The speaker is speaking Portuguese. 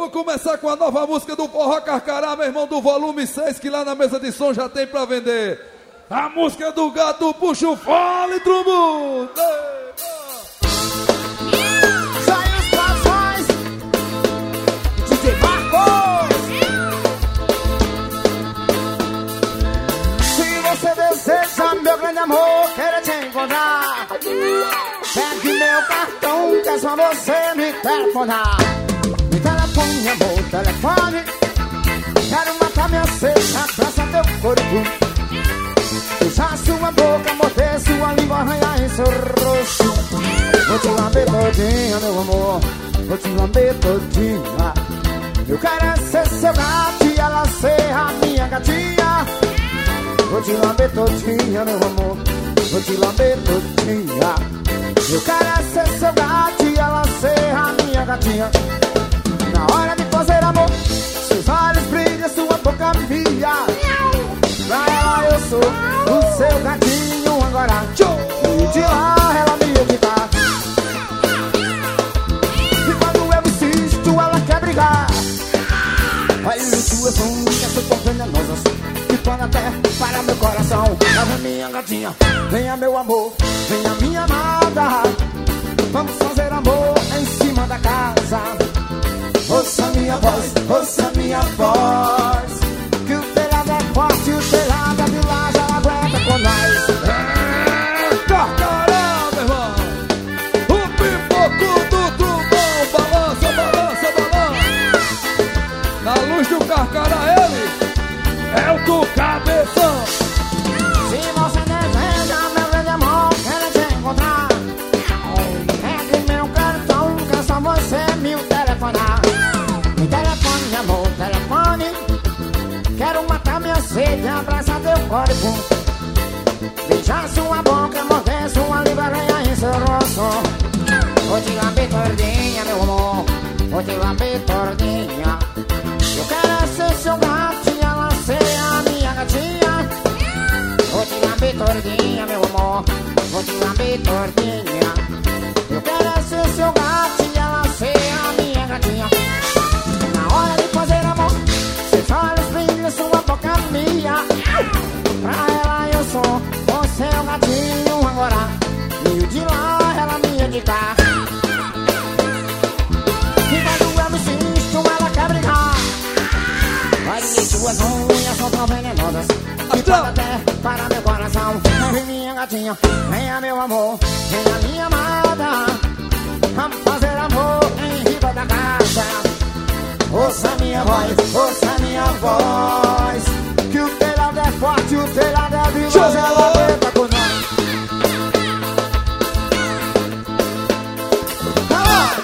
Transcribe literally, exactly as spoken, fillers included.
Vamos começar com a nova música do Forró Carcará, meu irmão, do volume seis, que lá na mesa de som já tem pra vender. A música do gato, puxa o fole, trombo! Sai os passões, D J Marcos. Se você deseja, meu grande amor, quero te encontrar, pegue meu cartão, que é só você me telefonar. Me telefone, amor, telefone. Quero matar minha sede, abraça teu corpo, beijar sua boca, morder sua língua, arranhar em seu rosto. Vou te lamber todinha, meu amor, vou te lamber todinha. Eu quero é ser seu gato e ela ser a minha gatinha. Vou te lamber todinha, meu amor, vou te lamber todinha. Eu quero é ser seu gato e ela ser a minha gatinha. Na hora de fazer amor, seus olhos brilham, sua boca brilha. Pra ela eu sou o seu gatinho agora. E de lá ela me evita. E quando eu insisto ela quer brigar. Olha suas unhas, são tão venenosas que quando até para meu coração. Ela é minha gatinha, venha meu amor, venha minha amada. Vamos fazer amor em cima da casa. Ouça minha voz, ouça minha voz, que o telhado é forte, o telhado é de lá já aguenta com nós. É Carcará, meu irmão! O pipoco do trovão, balança, balança, balança. Na luz do Carcará, ele é o do cabeção. Se você deseja, meu grande amor, quero te encontrar, pegue meu cartão, que é só você me telefonar. Me telefone, amor, telefone. Quero matar minha sede, abraçar teu corpo, beijar sua boca, morder sua língua, arranhar em seu rosto. Vou te lamber tordinha, meu amor, vou te lamber tordinha. Eu quero é ser seu gato e ela ser a minha gatinha. Vou te lamber tordinha, meu amor, vou te lamber tordinha. Eu quero é ser seu gato e ela ser a minha gatinha. Na hora de fazer amor, seus olhos brilham, sua boca minha. Pra ela eu sou o seu gatinho agora. E de lá ela me indicar. E quando eu me insisto ela quer brigar. Olha suas unhas são tão venenosas que pode até para meu coração. Vem minha gatinha, venha meu amor, venha minha amada. Vamos fazer amor em riba da casa. Ouça minha voz, ouça minha voz, que o telhado é forte, o telhado é de lá, ela